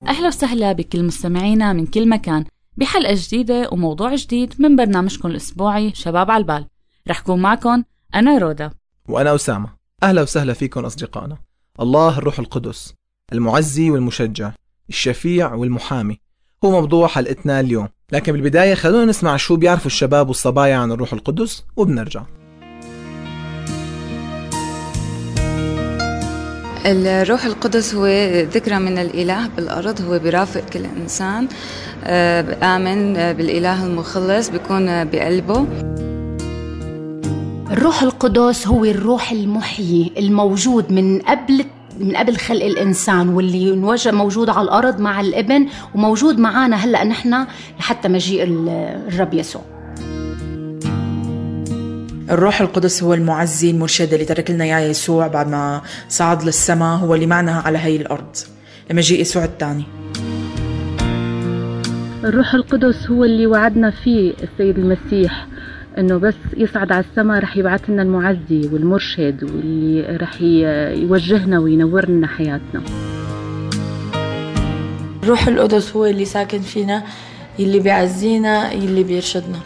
أهلا وسهلا بكل مستمعينا من كل مكان بحلقة جديدة وموضوع جديد من برنامجكم الأسبوعي شباب على البال. رح كون معكم أنا رودا وأنا أسامة. أهلا وسهلا فيكم أصدقائنا. الله الروح القدس، المعزي والمشجع، الشفيع والمحامي، هو موضوع حلقتنا اليوم. لكن بالبداية خلونا نسمع شو بيعرفوا الشباب والصبايا عن الروح القدس وبنرجع. الروح القدس هو ذكرى من الإله بالأرض، هو بيرافق كل إنسان آمن بالإله المخلص، بيكون بقلبه. الروح القدس هو الروح المحيي الموجود من قبل خلق الإنسان، واللي موجود على الأرض مع الابن وموجود معانا هلأ نحن لحتى مجيء الرب يسوع. الروح القدس هو المعزي المرشد اللي ترك لنا إياه يسوع بعد ما صعد للسماء، هو اللي معنا على هاي الأرض لمجيء يسوع الثاني. الروح القدس هو اللي وعدنا فيه السيد المسيح انه بس يصعد على السماء رح يبعث لنا المعزي والمرشد واللي رح يوجهنا وينور لنا حياتنا. الروح القدس هو اللي ساكن فينا، اللي بيعزينا، اللي بيرشدنا.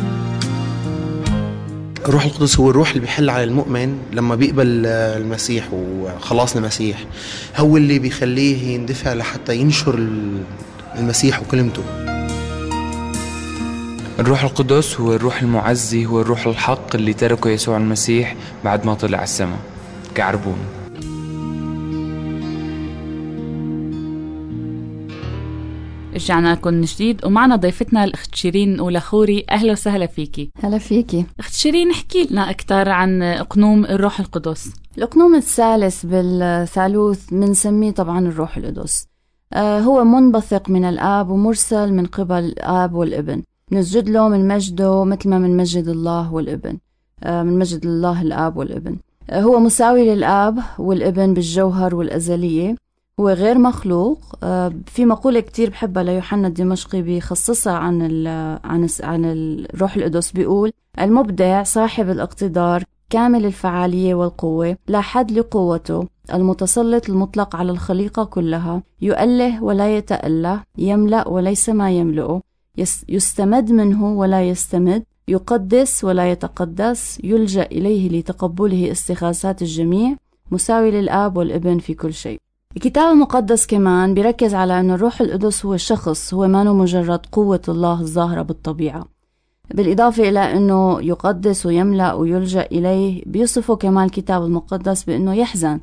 الروح القدس هو الروح اللي بيحل على المؤمن لما بيقبل المسيح وخلاص المسيح، هو اللي بيخليه يندفع لحتى ينشر المسيح وكلمته. الروح القدس هو الروح المعزي، هو الروح الحق اللي تركه يسوع المسيح بعد ما طلع السماء كعربون. رجعنا لكم من جديد ومعنا ضيفتنا الأخت شيرين ولخوري. أهلا وسهلا فيكي. هلا فيكي أخت شيرين، احكي لنا أكثر عن أقنوم الروح القدس. الأقنوم الثالث بالثالوث منسميه طبعا الروح القدس. هو منبثق من الآب ومرسل من قبل الآب والابن. نسجد له من مجده مثل ما من مجد الله والابن، من مجد الله الآب والابن. هو مساوي للآب والابن بالجوهر والأزلية، هو غير مخلوق. في مقولة كتير بحبها ليوحنا الدمشقي بيخصصها عن الروح القدس، بيقول: المبدع صاحب الاقتدار كامل الفعالية والقوة، لا حد لقوته، المتسلط المطلق على الخليقة كلها، يؤله ولا يتأله، يملأ وليس ما يملأه، يستمد منه ولا يستمد، يقدس ولا يتقدس، يلجأ إليه لتقبله استغاثات الجميع، مساوي للآب والابن في كل شيء. الكتاب المقدس كمان بيركز على أن الروح القدس هو شخص، هو ما مجرد قوة الله الظاهرة بالطبيعة. بالإضافة إلى أنه يقدس ويملأ ويلجأ إليه، بيصفه كمان الكتاب المقدس بأنه يحزن.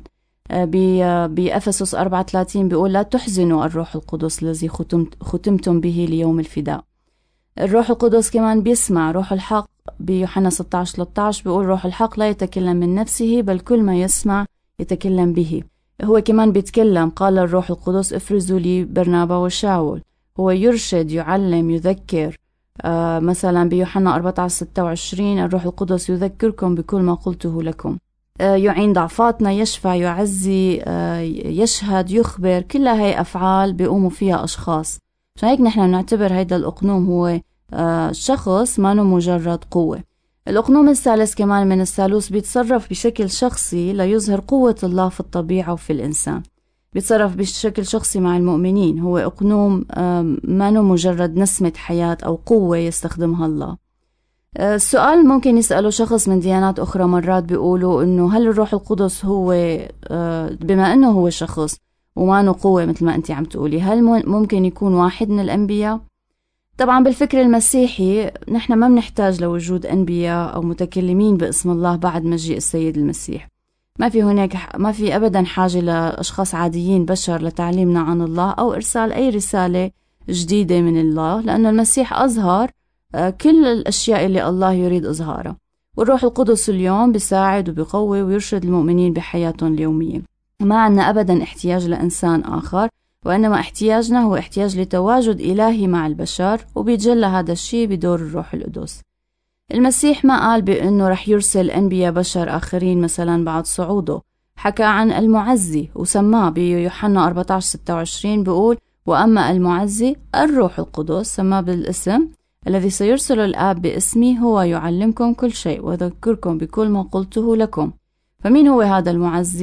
بأفسس 4:30 بيقول: لا تحزنوا الروح القدس الذي ختمتم به ليوم الفداء. الروح القدس كمان بيسمع. روح الحق بيوحنا 16:13 بيقول: روح الحق لا يتكلم من نفسه، بل كل ما يسمع يتكلم به. هو كمان بيتكلم. قال الروح القدس: افرزوا لي برنابا وشاول. هو يرشد، يعلم، يذكر. مثلا بيوحنا 14:26 الروح القدس يذكركم بكل ما قلته لكم. يعين ضعفاتنا، يشفع، يعزي، يشهد، يخبر. كلها هي أفعال بيقوموا فيها أشخاص. عشان هيك نحن نعتبر هيدا الأقنوم هو شخص ما مجرد قوة. الأقنوم الثالث كمان من الثالوث بيتصرف بشكل شخصي ليظهر قوة الله في الطبيعة وفي الإنسان. بيتصرف بشكل شخصي مع المؤمنين. هو أقنوم ما مجرد نسمة حياة أو قوة يستخدمها الله. السؤال ممكن يسأله شخص من ديانات أخرى مرات، بيقولوا إنه هل الروح القدس هو بما إنه هو شخص وما قوة مثل ما أنت عم تقولي، هل ممكن يكون واحد من الأنبياء؟ طبعا بالفكر المسيحي نحن ما بنحتاج لوجود أنبياء أو متكلمين باسم الله بعد مجيء السيد المسيح. ما في أبدا حاجة لأشخاص عاديين بشر لتعليمنا عن الله أو إرسال أي رسالة جديدة من الله، لأن المسيح أظهر كل الأشياء اللي الله يريد إظهارها. والروح القدس اليوم بيساعد وبيقوي ويرشد المؤمنين بحياتهم اليومية. ما عنا أبدا احتياج لإنسان آخر، وإنما احتياجنا هو احتياج لتواجد إلهي مع البشر، وبيتجلى هذا الشيء بدور الروح القدس. المسيح ما قال بأنه رح يرسل أنبياء بشر آخرين مثلا بعد صعوده. حكى عن المعزي وسماه بيوحنا 14:26 بيقول: وأما المعزي الروح القدس سماه بالاسم الذي سيرسل الآب باسمي، هو يعلمكم كل شيء ويذكركم بكل ما قلته لكم. فمين هو هذا المعزي؟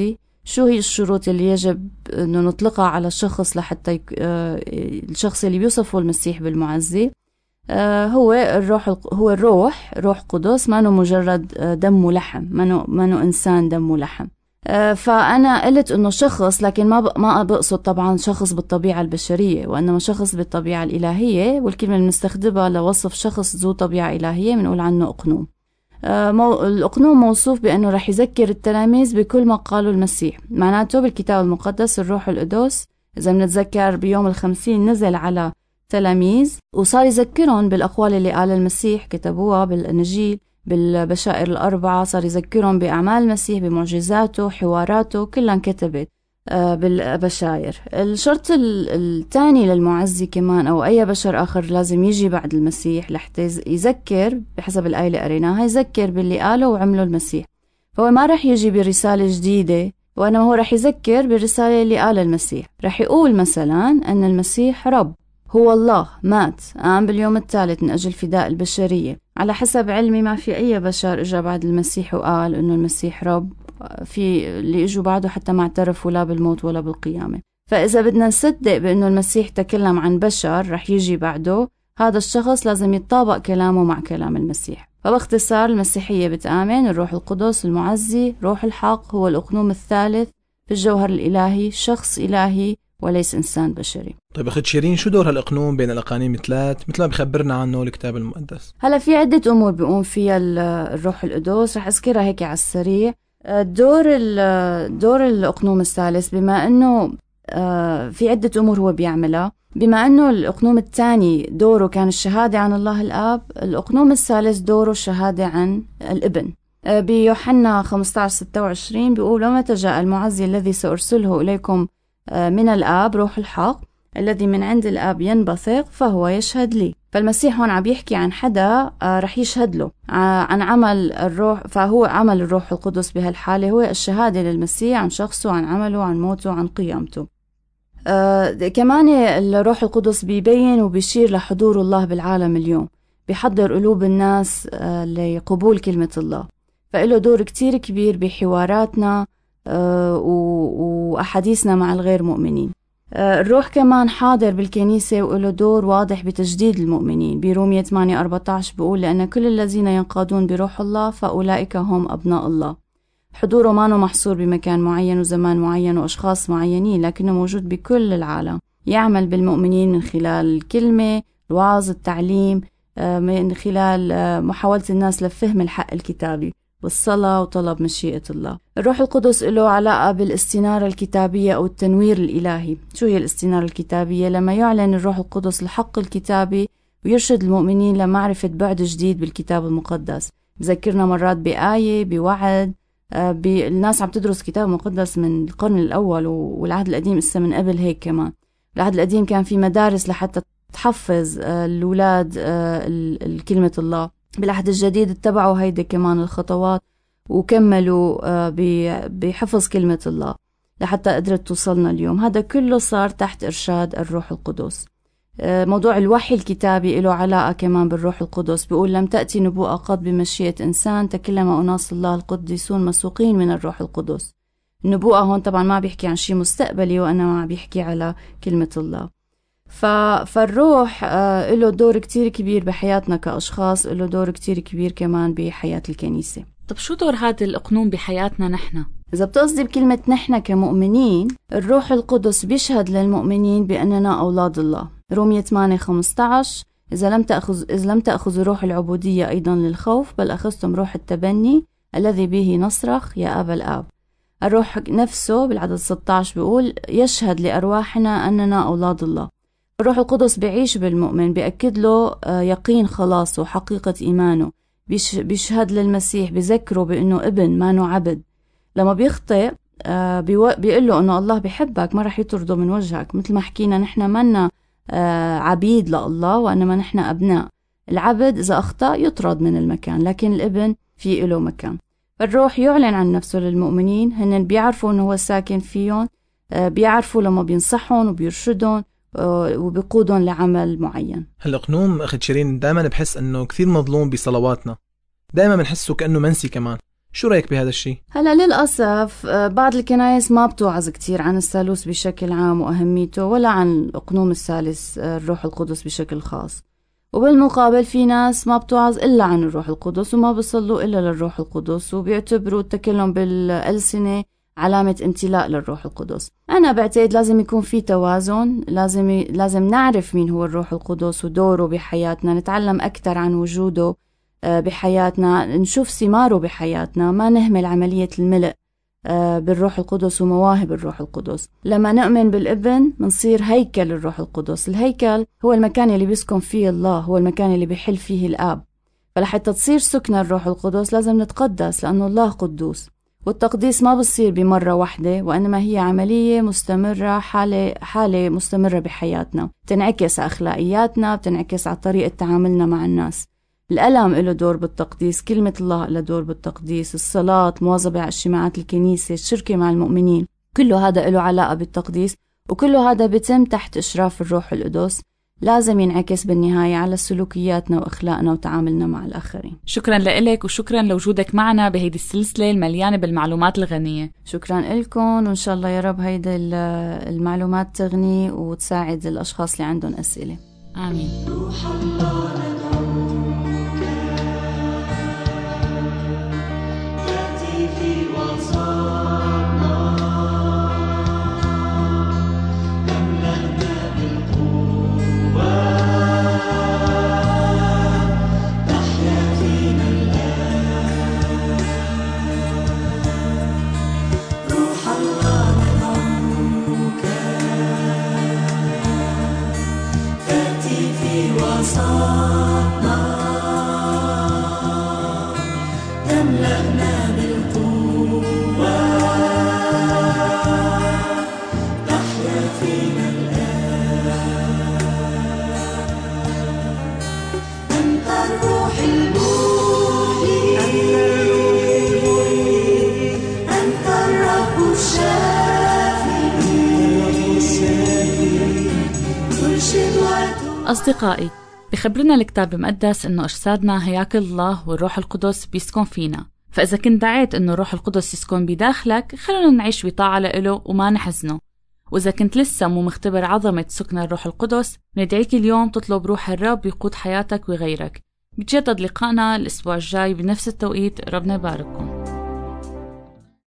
شو هي الشروط اللي يجب أنه نطلقها على الشخص لحتى الشخص اللي بيوصفه المسيح بالمعزي هو روح قدس، ما مجرد دم ولحم، ما إنسان دم ولحم. فأنا قلت أنه شخص، لكن ما بقصد طبعا شخص بالطبيعة البشرية، وإنما شخص بالطبيعة الإلهية، والكلمة اللي بنستخدمها لوصف شخص ذو طبيعة إلهية بنقول عنه أقنوم. الأقنوم موصوف بأنه رح يذكر التلاميذ بكل ما قاله المسيح. معناته بالكتاب المقدس الروح القدس إذا بنتذكر بيوم 50 نزل على تلاميذ وصار يذكرهم بالأقوال اللي قال المسيح، كتبوها بالإنجيل بالبشائر الأربعة، صار يذكرهم بأعمال المسيح، بمعجزاته، حواراته، كلها كتبت بالبشائر. الشرط الثاني للمعزي كمان أو أي بشر آخر لازم يجي بعد المسيح لحتى يذكر بحسب الآية اللي قريناها، يذكر باللي قاله وعمله المسيح. فهو ما رح يجي برسالة جديدة، وإنما هو رح يذكر بالرسالة اللي قال المسيح. رح يقول مثلا أن المسيح رب، هو الله، مات، قام باليوم الثالث من أجل فداء البشرية. على حسب علمي ما في أي بشر إجا بعد المسيح وقال إنه المسيح رب، في اللي إجوا بعده حتى ما اعترفوا لا بالموت ولا بالقيامة. فإذا بدنا نصدق بأنه المسيح تكلم عن بشر رح يجي بعده، هذا الشخص لازم يتطابق كلامه مع كلام المسيح. فباختصار المسيحية بتآمن الروح القدس المعزي روح الحق هو الأقنوم الثالث في الجوهر الإلهي، شخص إلهي وليس إنسان بشري. طيب أخت شيرين، شو دور هالأقنوم بين الأقانيم الثلاث مثل ما بخبرنا عنه الكتاب المقدس؟ هلا في عدة أمور بيقوم فيها الروح القدس، رح أذكرها هيك على السريع. دور الأقنوم الثالث، بما أنه في عدة أمور هو بيعملها. بما أنه الأقنوم الثاني دوره كان الشهادة عن الله الآب، الأقنوم الثالث دوره الشهادة عن الابن. بيوحنا 15:26 بيقول: ومتى جاء المعزي الذي سأرسله إليكم من الآب روح الحق الذي من عند الآب ينبثق فهو يشهد لي. فالمسيح هون عم يحكي عن حدا رح يشهد له عن عمل الروح، فهو عمل الروح القدس بهالحالة هو الشهادة للمسيح عن شخصه، عن عمله، عن موته، عن قيامته. كمان الروح القدس بيبين وبيشير لحضور الله بالعالم اليوم، بيحضر قلوب الناس لقبول كلمة الله، فإله دور كتير كبير بحواراتنا وأحاديثنا مع الغير مؤمنين. الروح كمان حاضر بالكنيسة وله دور واضح بتجديد المؤمنين. برومية 8:14 بيقول: لأن كل الذين ينقادون بروح الله فأولئك هم أبناء الله. حضوره ما محصور بمكان معين وزمان معين وأشخاص معينين، لكنه موجود بكل العالم، يعمل بالمؤمنين من خلال الكلمة، الوعظ، التعليم، من خلال محاولة الناس لفهم الحق الكتابي والصلاة وطلب مشيئة الله. الروح القدس له علاقة بالاستنارة الكتابية أو التنوير الإلهي. شو هي الاستنارة الكتابية؟ لما يعلن الروح القدس الحق الكتابي ويرشد المؤمنين لمعرفة بعد جديد بالكتاب المقدس. بذكرنا مرات بآية، بوعد. الناس عم تدرس كتاب مقدس من القرن الأول والعهد القديم إسا من قبل هيك كمان. العهد القديم كان في مدارس لحتى تحفظ الأولاد كلمة الله. بالعهد الجديد اتبعوا هيدا كمان الخطوات وكملوا بحفظ كلمة الله لحتى قدرت توصلنا اليوم. هذا كله صار تحت إرشاد الروح القدس. موضوع الوحي الكتابي له علاقة كمان بالروح القدس. بيقول: لم تأتي نبوءة قط بمشيئة إنسان، تكلم أناس الله القديسون مسوقين من الروح القدس. النبوءة هون طبعا ما بيحكي عن شيء مستقبلي، وإنما بيحكي على كلمة الله. فالروح له دور كتير كبير بحياتنا كأشخاص، له دور كتير كبير كمان بحياة الكنيسة. طب شو دور هذا الأقنوم بحياتنا نحن؟ إذا بتقصدي بكلمة نحن كمؤمنين، الروح القدس بيشهد للمؤمنين بأننا أولاد الله. رومية 8:15: إذا لم تأخذوا روح العبودية أيضا للخوف، بل أخذتم روح التبني الذي به نصرخ يا أبا الآب. الروح نفسه بالعدد 16 بيقول: يشهد لأرواحنا أننا أولاد الله. الروح القدس بيعيش بالمؤمن، بيأكد له يقين خلاصه وحقيقة إيمانه، بيشهد للمسيح، بيذكره بأنه ابن ما نو عبد. لما بيخطئ بيقول له أنه الله بيحبك، ما رح يطرده من وجهك. مثل ما حكينا نحن منا عبيد لله، وإنما نحن أبناء. العبد إذا أخطأ يطرد من المكان، لكن الابن في له مكان. الروح يعلن عن نفسه للمؤمنين، هن بيعرفوا أنه هو ساكن فيهم، بيعرفوا لما بينصحهم وبيرشدهم وبيقودهم لعمل معين. هالأقنوم أخت شيرين دائما بحس أنه كثير مظلوم بصلواتنا، دائما بنحسه كأنه منسي كمان، شو رأيك بهذا الشيء؟ هلا للأسف بعض الكنائس ما بتوعظ كتير عن الثالوث بشكل عام وأهميته، ولا عن الأقنوم الثالث الروح القدس بشكل خاص. وبالمقابل في ناس ما بتوعظ إلا عن الروح القدس وما بيصلوا إلا للروح القدس، وبيعتبروا التكلم بالألسنة علامة امتلاء للروح القدس. أنا بعتقد لازم يكون في توازن، لازم نعرف مين هو الروح القدس ودوره بحياتنا، نتعلم أكثر عن وجوده بحياتنا، نشوف ثماره بحياتنا، ما نهمل عملية الملء بالروح القدس ومواهب الروح القدس. لما نؤمن بالابن منصير هيكل الروح القدس. الهيكل هو المكان اللي بيسكن فيه الله، هو المكان اللي بيحل فيه الآب. فلحتى تصير سكن الروح القدس لازم نتقدس، لأنه الله قدوس، والتقديس ما بصير بمرة واحدة، وإنما هي عملية مستمرة، حالة مستمرة بحياتنا، بتنعكس على أخلاقياتنا، بتنعكس على طريقة تعاملنا مع الناس. الألم له دور بالتقديس، كلمة الله له دور بالتقديس، الصلاة، مواظبة على اجتماعات الكنيسة، الشركة مع المؤمنين، كله هذا له علاقة بالتقديس، وكله هذا بيتم تحت إشراف الروح القدس. لازم ينعكس بالنهاية على سلوكياتنا وأخلاقنا وتعاملنا مع الآخرين. شكرا لك وشكرا لوجودك معنا بهيدي السلسلة المليانة بالمعلومات الغنية. شكرا لكم، وإن شاء الله يا رب هيدي المعلومات تغني وتساعد الأشخاص اللي عندهم أسئلة. آمين. أصدقائي، بخبرنا الكتاب المقدس إنه أجسادنا هياكل الله والروح القدس بيسكن فينا. فإذا كنت دعيت إنه الروح القدس يسكن بداخلك، خلونا نعيش بطاعة له وما نحزنه. وإذا كنت لسه مو مختبر عظمة سكن الروح القدس، ندعيك اليوم تطلب روح الرب يقود حياتك وغيرك. بيتجدد لقائنا الأسبوع الجاي بنفس التوقيت. ربنا يبارككم.